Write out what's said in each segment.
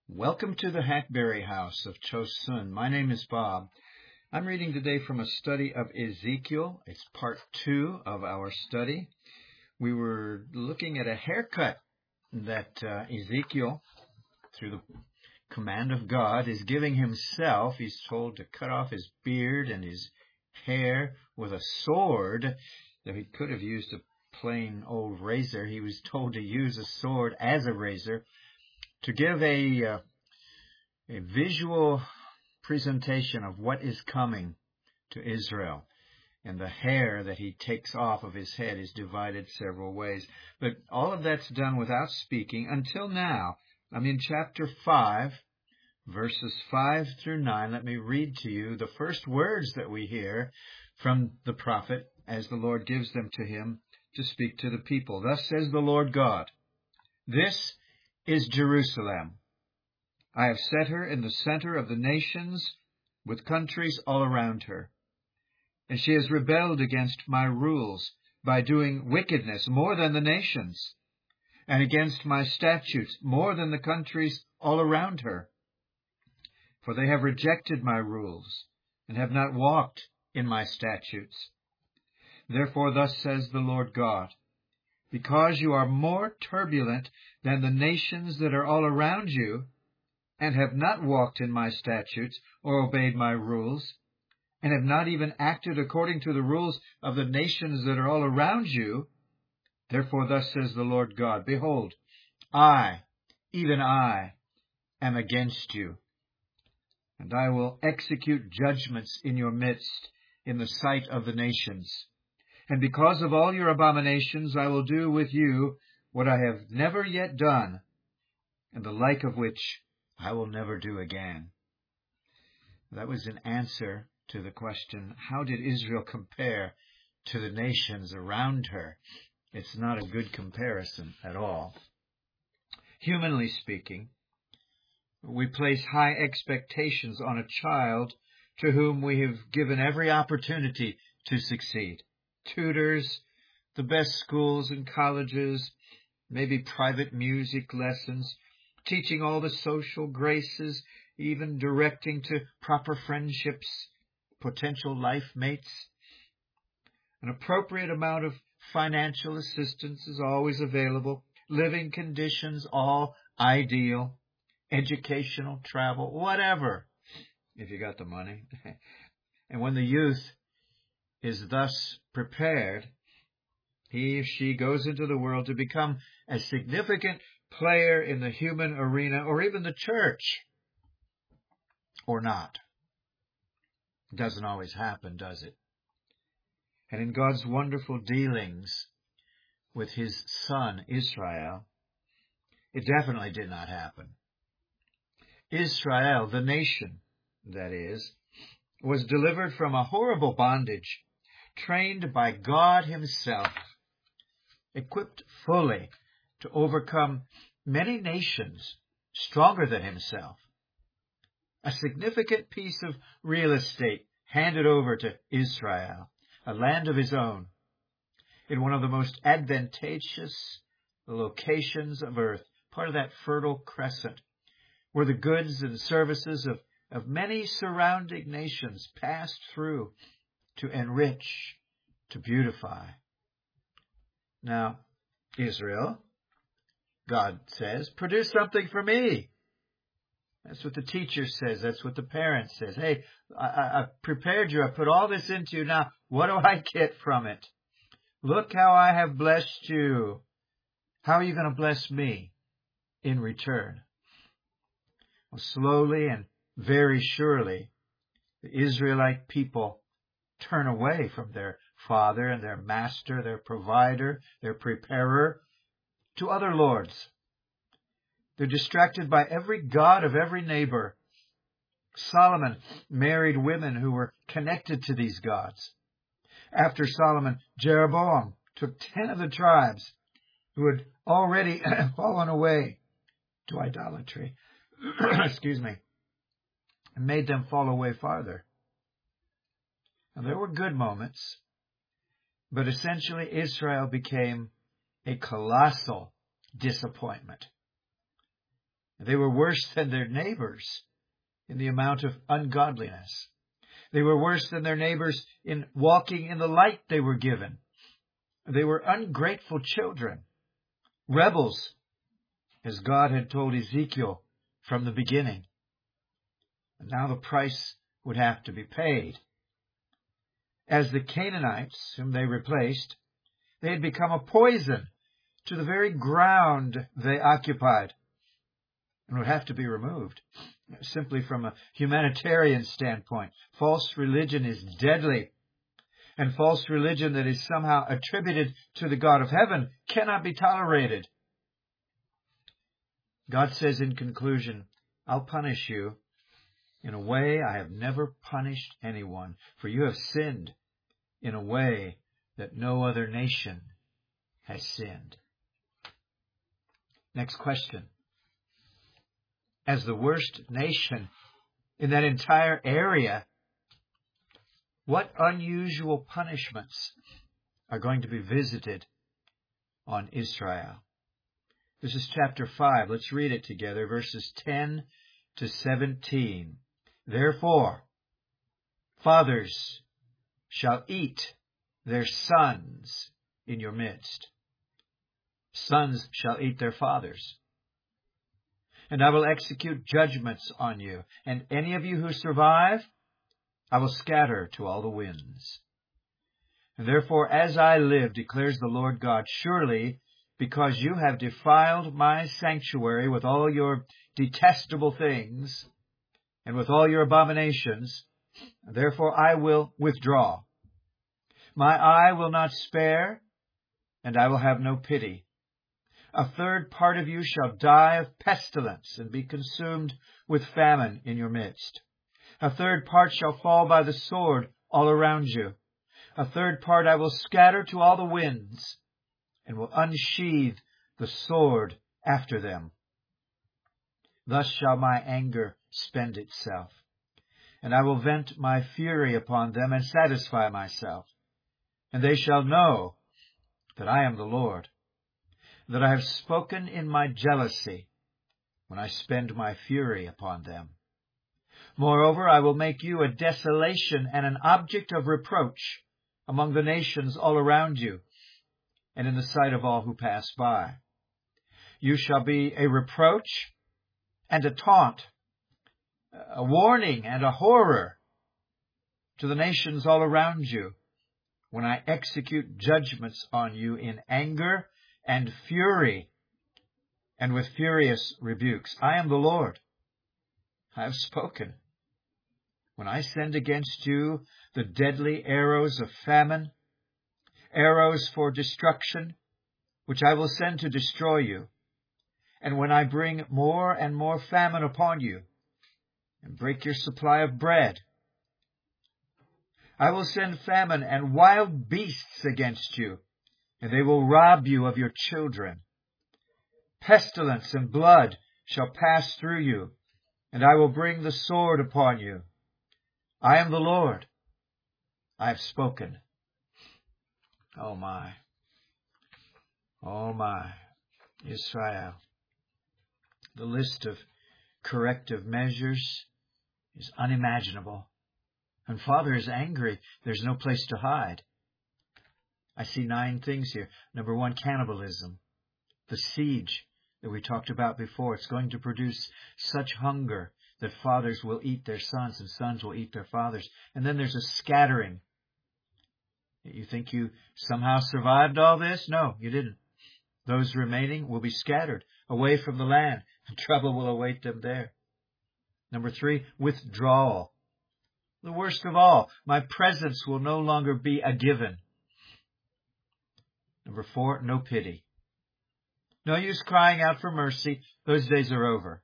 Welcome to the Hackberry House of Chosun. My name is Bob. I'm reading today from a study of Ezekiel. It's part 2 of our study. We were looking at a haircut that Ezekiel, through the command of God, is giving himself. He's told to cut off his beard and his hair with a sword. Though he could have used a plain old razor, he was told to use a sword as a razor, to give a visual presentation of what is coming to Israel. And the hair that he takes off of his head is divided several ways. But all of that's done without speaking until now. I'm in chapter 5, verses 5 through 9. Let me read to you the first words that we hear from the prophet as the Lord gives them to him to speak to the people. Thus says the Lord God, "This is Jerusalem. I have set her in the center of the nations, with countries all around her. And she has rebelled against my rules by doing wickedness more than the nations, and against my statutes more than the countries all around her. For they have rejected my rules, and have not walked in my statutes. Therefore thus says the Lord God, because you are more turbulent than the nations that are all around you, and have not walked in my statutes or obeyed my rules, and have not even acted according to the rules of the nations that are all around you, therefore thus says the Lord God, behold, I, even I, am against you, and I will execute judgments in your midst in the sight of the nations. And because of all your abominations, I will do with you what I have never yet done, and the like of which I will never do again." That was an answer to the question, how did Israel compare to the nations around her? It's not a good comparison at all. Humanly speaking, we place high expectations on a child to whom we have given every opportunity to succeed. Tutors, the best schools and colleges, maybe private music lessons, teaching all the social graces, even directing to proper friendships, potential life mates. An appropriate amount of financial assistance is always available, living conditions all ideal, educational, travel, whatever, if you got the money. And when the youth is thus prepared, he or she goes into the world to become a significant player in the human arena, or even the church, or not. It doesn't always happen, does it? And in God's wonderful dealings with his son, Israel, it definitely did not happen. Israel, the nation, that is, was delivered from a horrible bondage, trained by God himself, equipped fully to overcome many nations stronger than himself. A significant piece of real estate handed over to Israel, a land of his own, in one of the most advantageous locations of earth, part of that fertile crescent, where the goods and services of many surrounding nations passed through to enrich, to beautify. Now, Israel, God says, produce something for me. That's what the teacher says. That's what the parent says. Hey, I've prepared you. I put all this into you. Now, what do I get from it? Look how I have blessed you. How are you going to bless me in return? Well, slowly and very surely, the Israelite people turn away from their father and their master, their provider, their preparer, to other lords. They're distracted by every god of every neighbor. Solomon married women who were connected to these gods. After Solomon, Jeroboam took 10 of the tribes who had already fallen away to idolatry, excuse me, and made them fall away farther. And there were good moments, but essentially Israel became a colossal disappointment. They were worse than their neighbors in the amount of ungodliness. They were worse than their neighbors in walking in the light they were given. They were ungrateful children, rebels, as God had told Ezekiel from the beginning. And now the price would have to be paid. As the Canaanites, whom they replaced, they had become a poison to the very ground they occupied and would have to be removed. Simply from a humanitarian standpoint, false religion is deadly, and false religion that is somehow attributed to the God of heaven cannot be tolerated. God says in conclusion, I'll punish you in a way I have never punished anyone, for you have sinned in a way that no other nation has sinned. Next question. As the worst nation in that entire area, what unusual punishments are going to be visited on Israel? This is chapter 5. Let's read it together, verses 10 to 17. Therefore, fathers shall eat their sons in your midst. Sons shall eat their fathers. And I will execute judgments on you, and any of you who survive, I will scatter to all the winds. And therefore, as I live, declares the Lord God, surely, because you have defiled my sanctuary with all your detestable things, and with all your abominations, therefore I will withdraw. My eye will not spare, and I will have no pity. A third part of you shall die of pestilence and be consumed with famine in your midst. A third part shall fall by the sword all around you. A third part I will scatter to all the winds and will unsheathe the sword after them. Thus shall my anger spend itself, and I will vent my fury upon them and satisfy myself. And they shall know that I am the Lord, that I have spoken in my jealousy when I spend my fury upon them. Moreover, I will make you a desolation and an object of reproach among the nations all around you, and in the sight of all who pass by. You shall be a reproach and a taunt, a warning and a horror to the nations all around you, when I execute judgments on you in anger and fury, and with furious rebukes. I am the Lord. I have spoken. When I send against you the deadly arrows of famine, arrows for destruction, which I will send to destroy you, and when I bring more and more famine upon you, and break your supply of bread, I will send famine and wild beasts against you, and they will rob you of your children. Pestilence and blood shall pass through you, and I will bring the sword upon you. I am the Lord. I have spoken. Oh my. Oh my. Israel. The list of corrective measures is unimaginable. And Father is angry. There's no place to hide. I see 9 things here. Number 1, cannibalism. The siege that we talked about before. It's going to produce such hunger that fathers will eat their sons and sons will eat their fathers. And then there's a scattering. You think you somehow survived all this? No, you didn't. Those remaining will be scattered away from the land, and trouble will await them there. Number 3, withdrawal. The worst of all, my presence will no longer be a given. Number 4, no pity. No use crying out for mercy. Those days are over.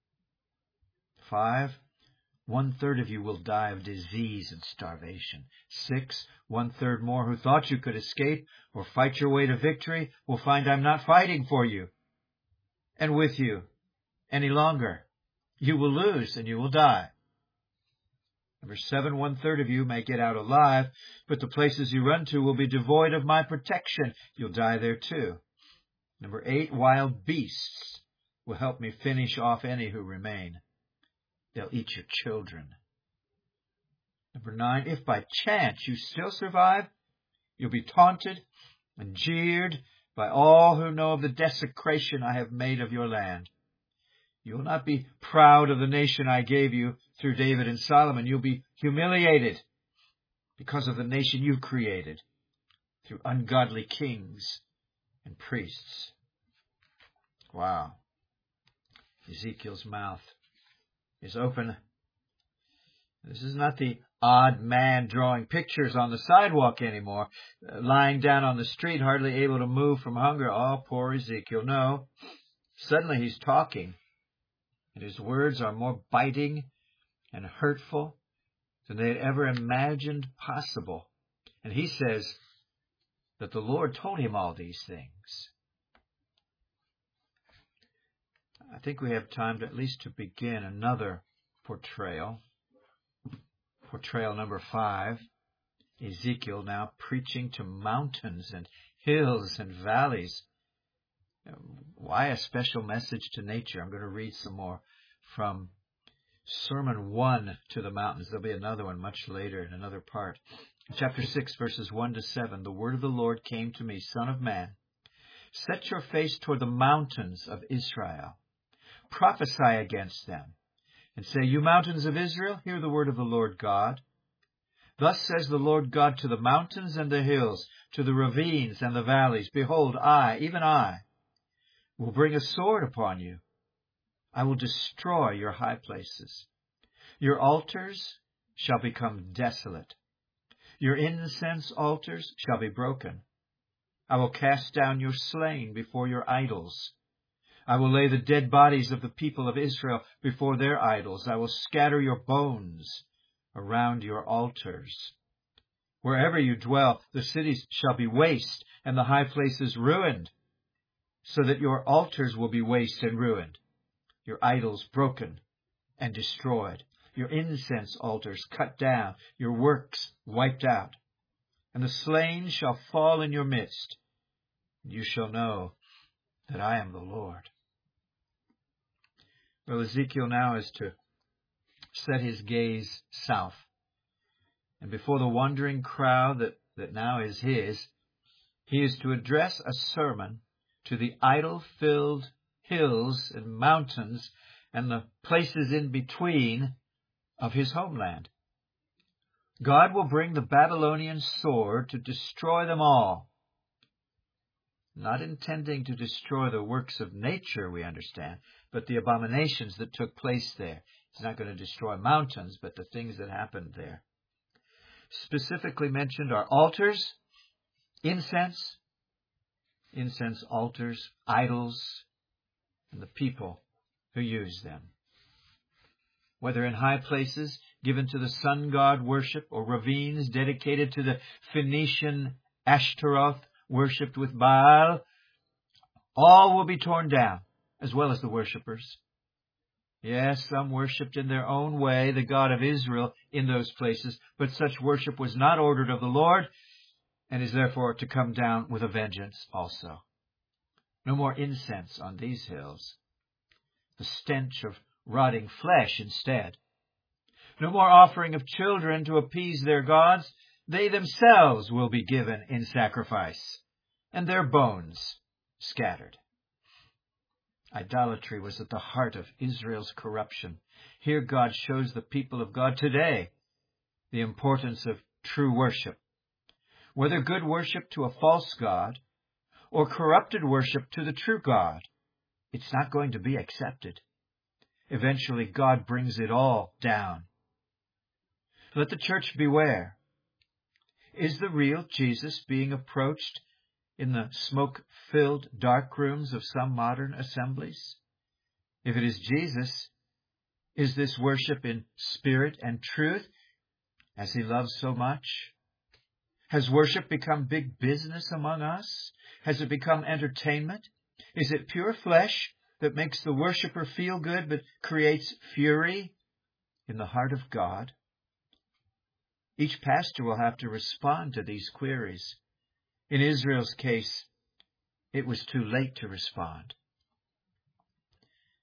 5, 1/3 of you will die of disease and starvation. 6, 1/3 more who thought you could escape or fight your way to victory will find I'm not fighting for you and with you any longer. You will lose and you will die. Number 7, 1/3 of you may get out alive, but the places you run to will be devoid of my protection. You'll die there too. Number 8, wild beasts. will help me finish off any who remain. They'll eat your children. Number 9, if by chance you still survive, you'll be taunted and jeered by all who know of the desecration I have made of your land. You will not be proud of the nation I gave you through David and Solomon. You'll be humiliated because of the nation you created through ungodly kings and priests. Wow. Ezekiel's mouth is open. This is not the odd man drawing pictures on the sidewalk anymore, lying down on the street, hardly able to move from hunger. Oh, poor Ezekiel. No. Suddenly he's talking, and his words are more biting and hurtful than they had ever imagined possible. And he says that the Lord told him all these things. I think we have time to at least to begin another portrayal. Portrayal number 5. Ezekiel now preaching to mountains and hills and valleys. Why a special message to nature? I'm going to read some more from Sermon 1 to the mountains. There'll be another one much later in another part. Chapter 6, verses 1 to 7. The word of the Lord came to me, Son of man, set your face toward the mountains of Israel. Prophesy against them, and say, you mountains of Israel, hear the word of the Lord God. Thus says the Lord God to the mountains and the hills, to the ravines and the valleys, behold, I, even I, will bring a sword upon you. I will destroy your high places. Your altars shall become desolate. Your incense altars shall be broken. I will cast down your slain before your idols. I will lay the dead bodies of the people of Israel before their idols. I will scatter your bones around your altars. Wherever you dwell, the cities shall be waste, and the high places ruined, so that your altars will be waste and ruined, your idols broken and destroyed, your incense altars cut down, your works wiped out. And the slain shall fall in your midst, and you shall know that I am the Lord. Well, Ezekiel now is to set his gaze south. And before the wondering crowd that now is his, he is to address a sermon to the idol-filled hills and mountains and the places in between of his homeland. God will bring the Babylonian sword to destroy them all. Not intending to destroy the works of nature, we understand, but the abominations that took place there. He's not going to destroy mountains, but the things that happened there. Specifically mentioned are altars, incense altars, idols, and the people who use them. Whether in high places given to the sun god worship or ravines dedicated to the Phoenician Ashtaroth worshipped with Baal, all will be torn down, as well as the worshippers. Yes, some worshipped in their own way the God of Israel in those places, but such worship was not ordered of the Lord, and is therefore to come down with a vengeance also. No more incense on these hills. The stench of rotting flesh instead. No more offering of children to appease their gods. They themselves will be given in sacrifice, and their bones scattered. Idolatry was at the heart of Israel's corruption. Here God shows the people of God today the importance of true worship. Whether good worship to a false god or corrupted worship to the true God, it's not going to be accepted. Eventually, God brings it all down. Let the church beware. Is the real Jesus being approached in the smoke-filled dark rooms of some modern assemblies? If it is Jesus, is this worship in spirit and truth, as he loves so much? Has worship become big business among us? Has it become entertainment? Is it pure flesh that makes the worshiper feel good but creates fury in the heart of God? Each pastor will have to respond to these queries. In Israel's case, it was too late to respond.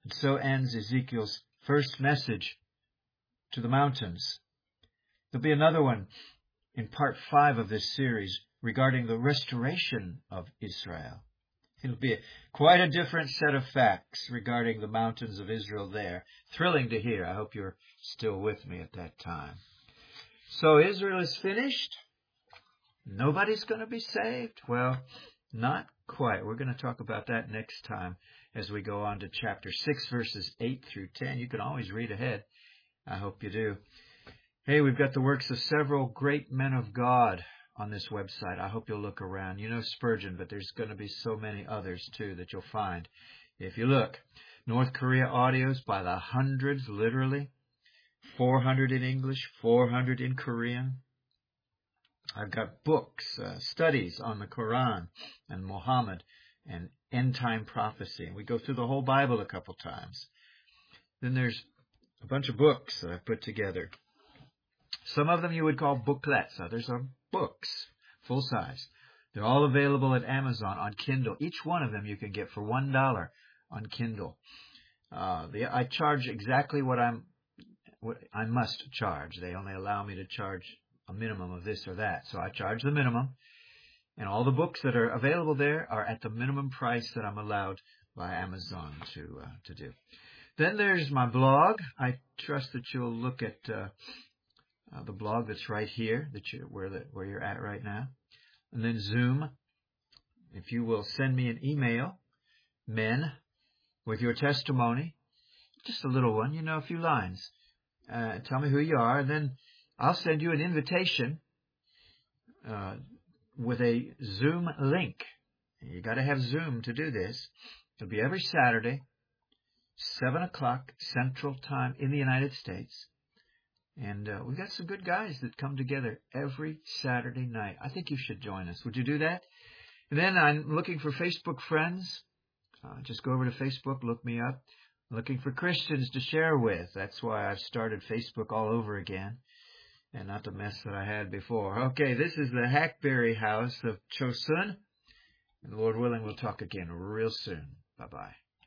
And so ends Ezekiel's first message to the mountains. There'll be another one in part 5 of this series regarding the restoration of Israel. It'll be quite a different set of facts regarding the mountains of Israel there. Thrilling to hear. I hope you're still with me at that time. So Israel is finished? Nobody's going to be saved? Well, not quite. We're going to talk about that next time as we go on to chapter 6, verses 8 through 10. You can always read ahead. I hope you do. Hey, we've got the works of several great men of God on this website. I hope you'll look around. You know Spurgeon, but there's going to be so many others too that you'll find if you look. North Korea audios by the hundreds, literally. 400 in English, 400 in Korean. I've got books, studies on the Quran and Muhammad and end-time prophecy. And we go through the whole Bible a couple times. Then there's a bunch of books that I've put together. Some of them you would call booklets. Others are books, full size. They're all available at Amazon on Kindle. Each one of them you can get for $1 on Kindle. I charge exactly what I must charge. They only allow me to charge a minimum of this or that. So I charge the minimum. And all the books that are available there are at the minimum price that I'm allowed by Amazon to do. Then there's my blog. I trust that you'll look at the blog that's right here, where you're at right now. And then Zoom. If you will send me an email, men, with your testimony, just a little one, a few lines. Tell me who you are, and then I'll send you an invitation with a Zoom link. You got to have Zoom to do this. It'll be every Saturday, 7 o'clock Central Time in the United States. And we've got some good guys that come together every Saturday night. I think you should join us. Would you do that? And then I'm looking for Facebook friends. Just go over to Facebook, look me up. I'm looking for Christians to share with. That's why I've started Facebook all over again, and not the mess that I had before. Okay, this is the Hackberry House of Chosun. And Lord willing, we'll talk again real soon. Bye-bye.